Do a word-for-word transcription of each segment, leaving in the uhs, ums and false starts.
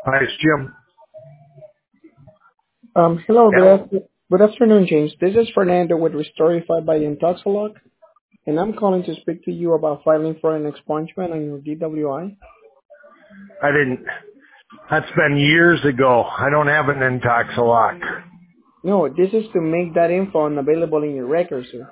Hi, it's Jim. Um, hello, good, Hello. after- good afternoon, James. This is Fernando with Restorify by Intoxilog, and I'm calling to speak to you about filing for an expungement on your D W I. I didn't. That's been years ago. I don't have an Intoxilock. No, this is to make that info unavailable in your record, sir.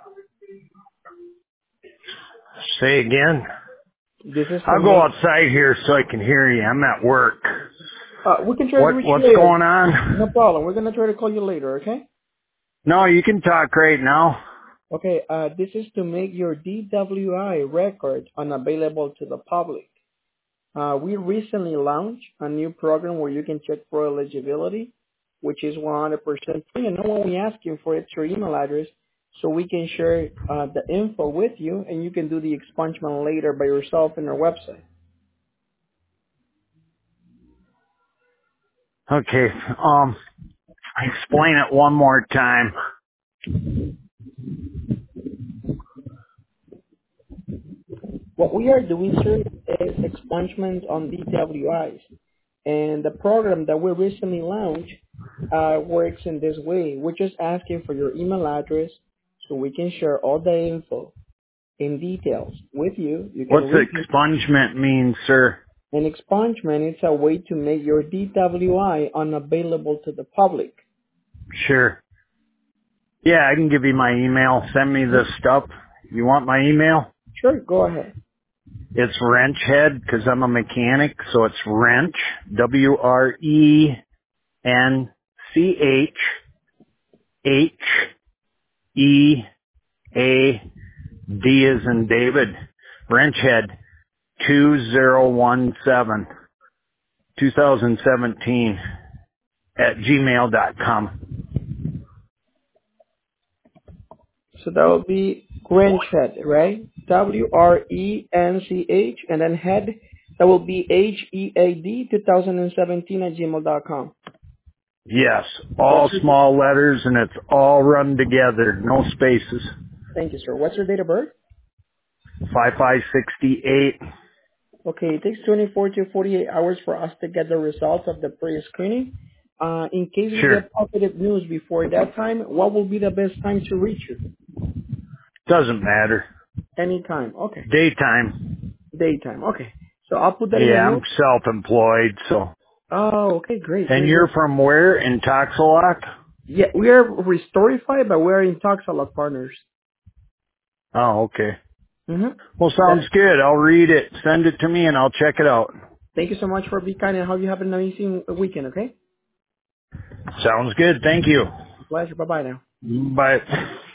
Say again. This is to I'll go make, outside here so I can hear you. I'm at work. uh, we can try to What reach you What's later. going No on? problem. We're going to try to call you later, okay? No, you can talk right now. Okay, uh, this is to make your D W I record unavailable to the public. Uh, we recently launched a new program where you can check for eligibility, which is one hundred percent free. And all we ask you for is your email address so we can share uh, the info with you and you can do the expungement later by yourself in our website. Okay. Um, explain it one more time. What we are doing, sir, is expungement on D W Is. And the program that we recently launched uh, works in this way. We're just asking for your email address so we can share all the info in details with you. You can What's read it. expungement mean, sir? An expungement is a way to make your D W I unavailable to the public. Sure. Yeah, I can give you my email. Send me this stuff. You want my email? Sure, go ahead. It's wrenchhead because I'm a mechanic, so it's wrench, W R E N C H H E A D as in David, wrenchhead two zero one seven, two thousand seventeen at gmail dot com. So that will be Wrenchhead, right? W R E N C H and then head. That will be H E A D twenty seventeen at gmail dot com. Yes, What's all your, small letters and it's all run together, no spaces. thank you, sir. What's your date of birth? five five sixty-eight. Okay, it takes twenty-four to forty-eight hours for us to get the results of the pre-screening. Uh, in case we Sure. get positive news before that time, what will be the best time to reach you? Doesn't matter. Anytime. Okay. Daytime. Daytime. Okay. So I'll put that in the Yeah, I'm note. self-employed, so. Oh, okay. Great. And Great. you're Great. from where? In Toxalock? Yeah, we are Restorify, but we're in Toxalot partners. Oh, okay. Mm-hmm. Well, sounds That, good. I'll read it. Send it to me and I'll check it out. thank you so much for being kind and hope you have an amazing weekend, okay? Sounds good. Thank you. Pleasure. Bye-bye now. Bye.